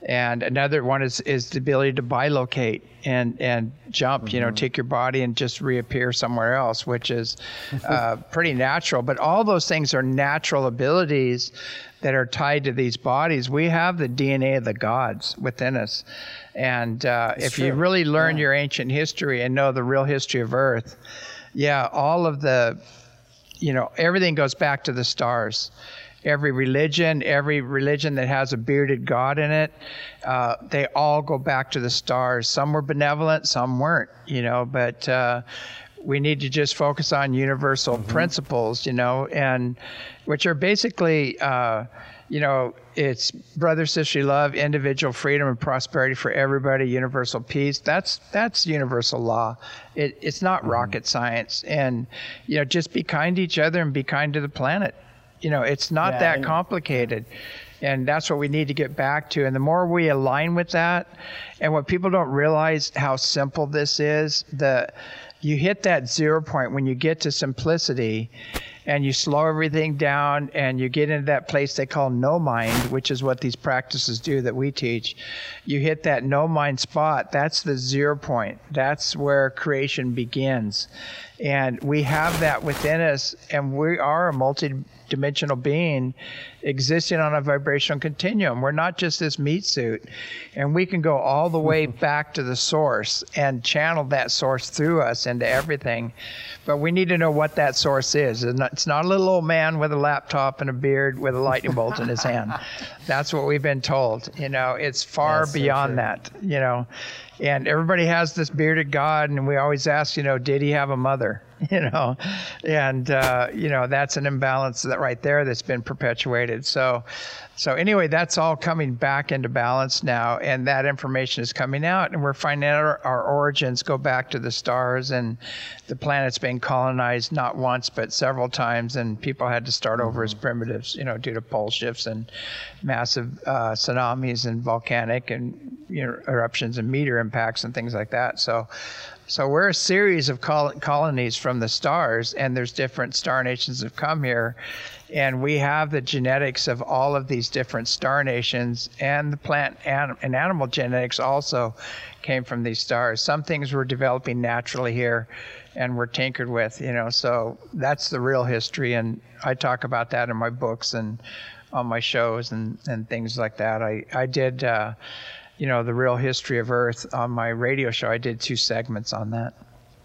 And another one is, is the ability to bilocate and, and jump, mm-hmm. you know, take your body and just reappear somewhere else, which is uh, pretty natural. But all those things are natural abilities that are tied to these bodies. We have the D N A of the gods within us. And uh, if true. you really learn yeah. your ancient history and know the real history of Earth, yeah, all of the, you know, everything goes back to the stars. Every religion, every religion that has a bearded god in it, uh, they all go back to the stars. Some were benevolent, some weren't, you know, but uh, we need to just focus on universal mm-hmm. principles, you know, and which are basically, uh, you know, it's brother, sisterly love, individual freedom and prosperity for everybody, universal peace. That's that's universal law. It, it's not mm-hmm. rocket science. And, you know, just be kind to each other and be kind to the planet. You know, it's not yeah, that and, complicated. And that's what we need to get back to. And the more we align with that, and what people don't realize how simple this is, the you hit that zero point when you get to simplicity and you slow everything down and you get into that place they call no mind, which is what these practices do that we teach. You hit that no mind spot, that's the zero point. That's where creation begins. And we have that within us, and we are a multi-dimensional being existing on a vibrational continuum. We're not just this meat suit. And we can go all the way back to the source and channel that source through us into everything. But we need to know what that source is. It's not a little old man with a laptop and a beard with a lightning bolt in his hand. That's what we've been told. You know, it's far That's so beyond true. that, you know. And everybody has this bearded God, and we always ask, you know, did he have a mother? You know, and, uh, you know, that's an imbalance that right there that's been perpetuated. So, so anyway, that's all coming back into balance now, and that information is coming out, and we're finding out our, our origins go back to the stars, and the planet's been colonized not once but several times, and people had to start mm-hmm. over as primitives, you know, due to pole shifts and massive uh, tsunamis and volcanic and, you know, eruptions and meteor impacts and things like that. So. So we're a series of col- colonies from the stars, and there's different star nations that have come here, and we have the genetics of all of these different star nations, and the plant and, and animal genetics also came from these stars. Some things were developing naturally here and were tinkered with, you know, so that's the real history, and I talk about that in my books and on my shows and, and things like that. I, I did... Uh, you know, the real history of Earth on my radio show. I did two segments on that.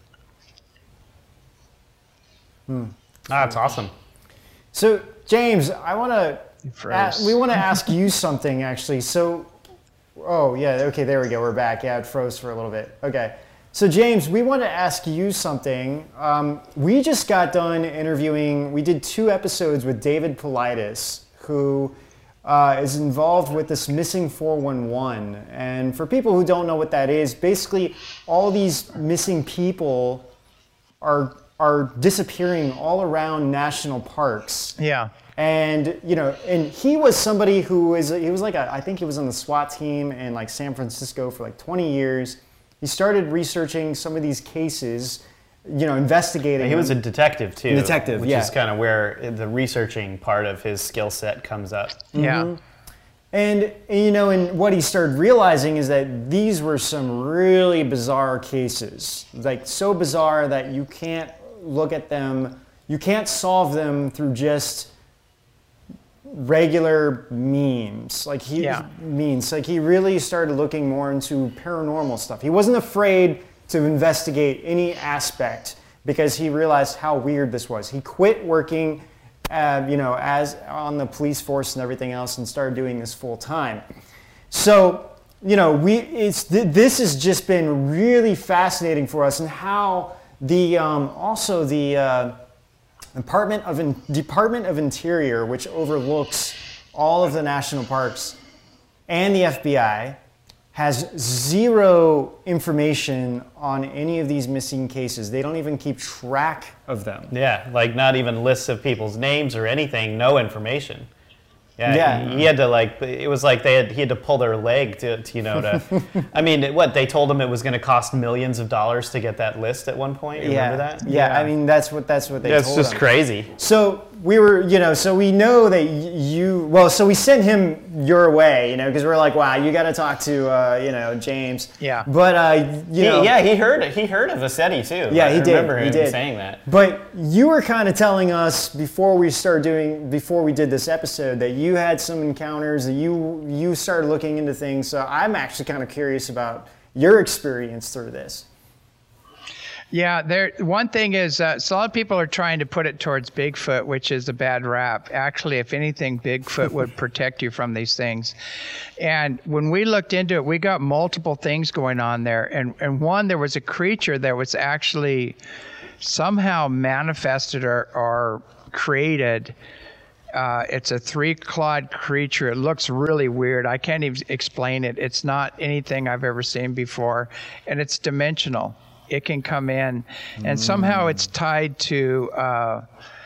Hmm. Ah, that's awesome. So, James, I want to, we want to ask you something, actually. So, oh, yeah, okay, there we go. We're back. Yeah, it froze for a little bit. Okay. So, James, we want to ask you something. Um, we just got done interviewing, we did two episodes with David Paulides, who... Uh, is involved with this missing four one one. And for people who don't know what that is, basically all these missing people are are disappearing all around national parks. Yeah. And, you know, and he was somebody who is, he was like, a, I think he was on the SWAT team in like San Francisco for like twenty years. He started researching some of these cases, you know, investigating. He was a detective too. Detective, which yeah. is kind of where the researching part of his skill set comes up. Yeah. Mm-hmm. And, you know, and what he started realizing is that these were some really bizarre cases. Like, so bizarre that you can't look at them, you can't solve them through just regular means. Like, he yeah. means, like, he really started looking more into paranormal stuff. He wasn't afraid to investigate any aspect because he realized how weird this was. He quit working, uh, you know, as on the police force and everything else, and started doing this full time. So, you know, we it's th- this has just been really fascinating for us, and how the um, also the uh, Department of In- Department of Interior, which overlooks all of the national parks, and the F B I. Has zero information on any of these missing cases. They don't even keep track of them. Yeah, like not even lists of people's names or anything, no information. Yeah, yeah. He, he had to like, it was like they had, he had to pull their leg to, to you know, to, I mean, what, they told him it was going to cost millions of dollars to get that list at one point? You yeah. remember that? Yeah, yeah, I mean, that's what that's what they That's told just him. crazy. So we were, you know, so we know that you, well, so we sent him your way, you know, because we're like, wow, you got to talk to, uh, you know, James. Yeah. But, uh, you he, know. Yeah, he heard it. He heard of Vasetti too. Yeah, I he did. remember him he did. saying that. But you were kind of telling us before we started doing, before we did this episode, that you had some encounters, that you, you started looking into things. So I'm actually kind of curious about your experience through this. Yeah, there. One thing is, uh, so a lot of people are trying to put it towards Bigfoot, which is a bad rap. Actually, if anything, Bigfoot would protect you from these things. And when we looked into it, we got multiple things going on there. And and one, there was a creature that was actually somehow manifested or, or created. Uh, it's a three-clawed creature. It looks really weird. I can't even explain it. It's not anything I've ever seen before, and it's dimensional. It can come in, and somehow it's tied to, uh,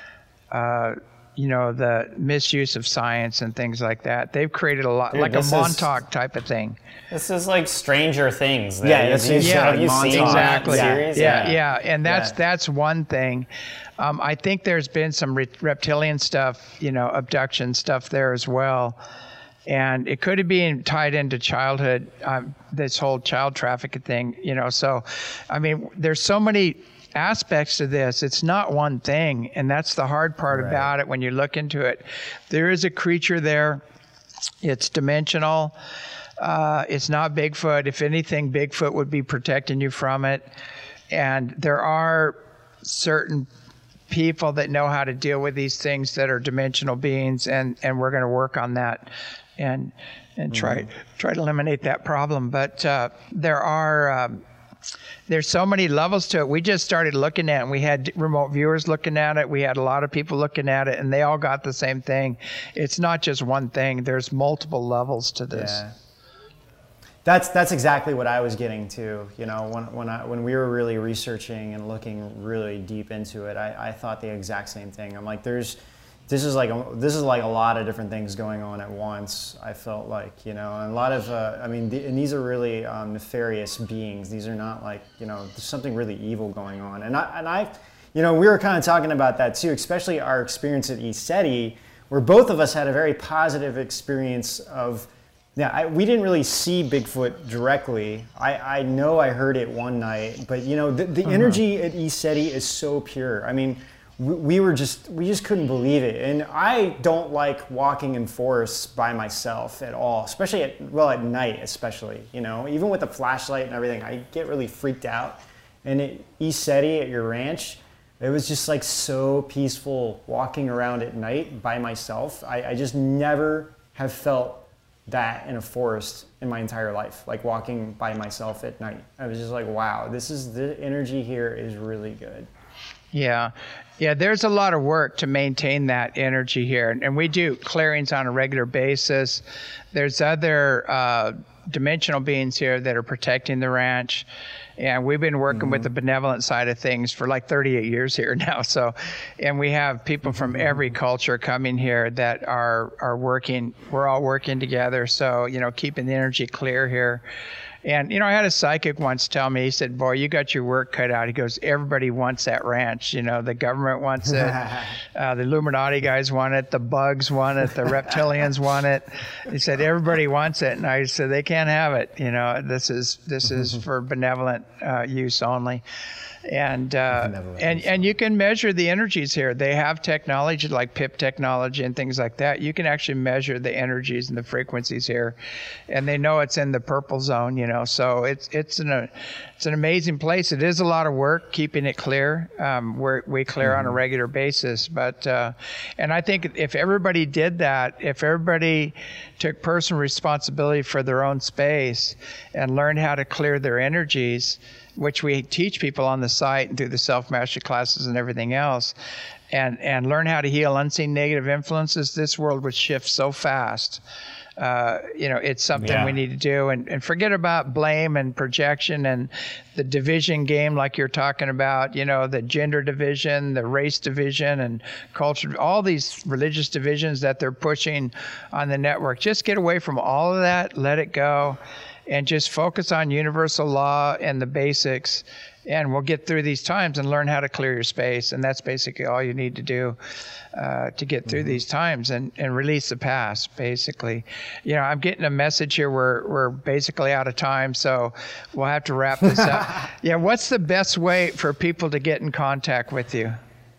uh, you know, the misuse of science and things like that. They've created a lot, Dude, like a this is- Montauk type of thing. This is like Stranger Things. Yeah, Have this you- is, Yeah, have you Montauk. seen Exactly. that series? Yeah, yeah, and that's Yeah. that's one thing. Um, I think there's been some re- reptilian stuff, you know, abduction stuff there as well. And it could have been tied into childhood, um, this whole child trafficking thing, you know. So, I mean, there's so many aspects to this. It's not one thing, and that's the hard part Right. about it when you look into it. There is a creature there. It's dimensional. Uh, it's not Bigfoot. If anything, Bigfoot would be protecting you from it. And there are certain people that know how to deal with these things that are dimensional beings, and, and we're going to work on that and and try mm-hmm. try to eliminate that problem. But uh, there are um, there's so many levels to it. We just started looking at it, and we had remote viewers looking at it. We had a lot of people looking at it, and they all got the same thing. It's not just one thing. There's multiple levels to this. Yeah. That's that's exactly what I was getting to. You know, when when I when we were really researching and looking really deep into it, I, I thought the exact same thing. I'm like, there's this is like a, this is like a lot of different things going on at once. I felt like, you know, and a lot of uh, I mean, the, and these are really um, nefarious beings. These are not like, you know, there's something really evil going on. And I and I, you know, we were kind of talking about that too, especially our experience at ECETI, where both of us had a very positive experience of. Yeah, I, we didn't really see Bigfoot directly. I, I know I heard it one night, but you know, the, the uh-huh. energy at ECETI is so pure. I mean, we, we were just, we just couldn't believe it. And I don't like walking in forests by myself at all, especially at, well, at night especially, you know, even with the flashlight and everything, I get really freaked out. And at ECETI, at your ranch, it was just like so peaceful walking around at night by myself. I, I just never have felt that in a forest in my entire life, like walking by myself at night. I was just like, wow, this is, the energy here is really good. Yeah. Yeah, there's a lot of work to maintain that energy here. And we do clearings on a regular basis. There's other uh, dimensional beings here that are protecting the ranch. And we've been working mm-hmm. with the benevolent side of things for like thirty-eight years here now. So, and we have people from every culture coming here that are, are working, we're all working together. So, you know, keeping the energy clear here. And, you know, I had a psychic once tell me, he said, boy, you got your work cut out. He goes, everybody wants that ranch. You know, the government wants it. uh, the Illuminati guys want it. The bugs want it. The reptilians want it. He said, everybody wants it. And I said, they can't have it. You know, this is, this is for benevolent uh, use only. And uh, and and you can measure the energies here. They have technology like P I P technology and things like that. You can actually measure the energies and the frequencies here, and they know it's in the purple zone. You know, so it's it's an a, it's an amazing place. It is a lot of work keeping it clear. Um, we're, we clear mm-hmm. on a regular basis, but uh, and I think if everybody did that, if everybody took personal responsibility for their own space and learned how to clear their energies, which we teach people on the site and through the self-mastery classes and everything else, and, and learn how to heal unseen negative influences, this world would shift so fast. Uh, you know, it's something yeah. we need to do, and, and forget about blame and projection and the division game like you're talking about, you know, the gender division, the race division, and culture, all these religious divisions that they're pushing on the network. Just get away from all of that, let it go, and just focus on universal law and the basics, and we'll get through these times and learn how to clear your space. And that's basically all you need to do uh, to get through mm-hmm. these times and, and release the past, basically. You know, I'm getting a message here. We're, we're basically out of time, so we'll have to wrap this up. Yeah, what's the best way for people to get in contact with you?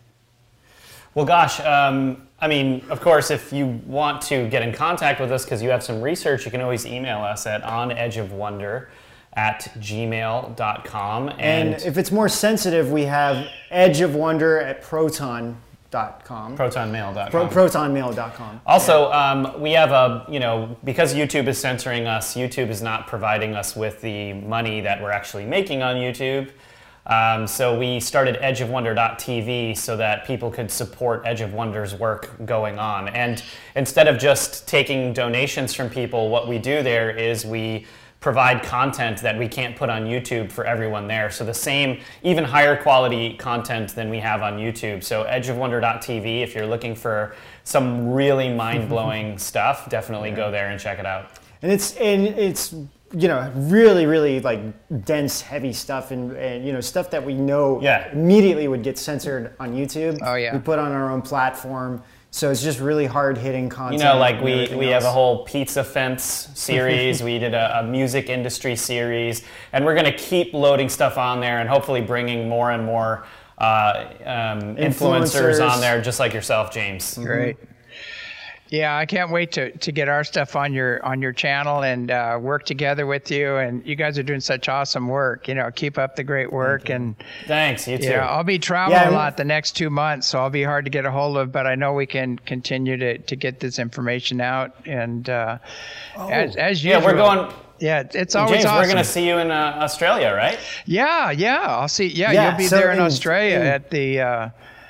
Well, gosh, um, I mean, of course, if you want to get in contact with us because you have some research, you can always email us at onedgeofwonder at gmail dot com. And, and if it's more sensitive, we have edgeofwonder at proton dot com. proton mail dot com. Pro, proton mail dot com. Also, yeah. um, we have a, you know, because YouTube is censoring us, YouTube is not providing us with the money that we're actually making on YouTube. Um, so we started edge of wonder dot t v so that people could support Edge of Wonder's work going on. And instead of just taking donations from people, what we do there is we provide content that we can't put on YouTube for everyone there. So the same, even higher quality content than we have on YouTube. So edge of wonder dot t v, if you're looking for some really mind-blowing stuff, definitely yeah. go there and check it out. And it's, and it's, you know, really, really like dense, heavy stuff, and, and you know, stuff that we know yeah. immediately would get censored on YouTube. Oh yeah. We put on our own platform, so it's just really hard-hitting content. You know, like we we else. have a whole pizza fence series. We did a, a music industry series, and we're going to keep loading stuff on there, and hopefully bringing more and more uh, um, influencers. influencers on there, just like yourself, James. Great. Yeah, I can't wait to, to get our stuff on your on your channel and uh, work together with you. And you guys are doing such awesome work. You know, keep up the great work. And thanks, you too. Yeah, I'll be traveling yeah, a lot the next two months, so I'll be hard to get a hold of. But I know we can continue to, to get this information out. And uh, oh. as as usual, yeah, we're going. Yeah, it's always James, awesome. We're going to see you in uh, Australia, right? Yeah, yeah, I'll see. Yeah, yeah you'll be so there in, in Australia in, at the. Uh,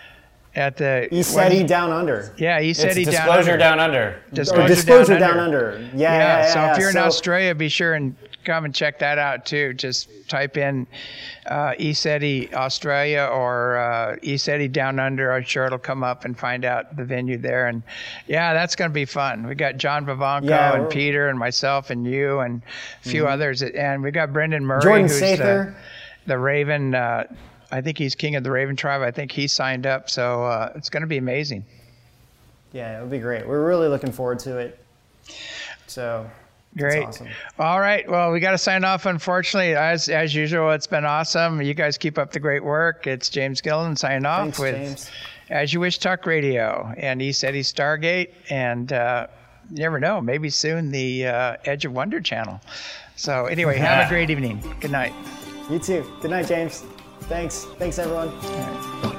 At the ECETI Down Under. Yeah, ECETI Down Disclosure Under. Down Under. Disclosure, or Disclosure Down, Down Under. Under. Yeah, yeah, yeah, yeah. So yeah. if you're in so, Australia, be sure and come and check that out too. Just type in uh, ECETI Australia or uh, ECETI Down Under. I'm sure it'll come up and find out the venue there. And yeah, that's going to be fun. We got John Vivanco yeah, and Peter and myself and you and a few mm-hmm. others. And we got Brendan Murray, Jordan who's Sather. the, the Raven. Uh, I think he's king of the Raven tribe. I think he signed up. So uh, it's going to be amazing. Yeah, it'll be great. We're really looking forward to it. So great. Awesome. All right. Well, we got to sign off, unfortunately. As as usual, it's been awesome. You guys keep up the great work. It's James Gillen signing off Thanks, with James. As You Wish Talk Radio and ECETI Stargate. And uh, you never know, maybe soon the uh, Edge of Wonder channel. So anyway, have a great evening. Good night. You too. Good night, James. Thanks. Thanks, everyone.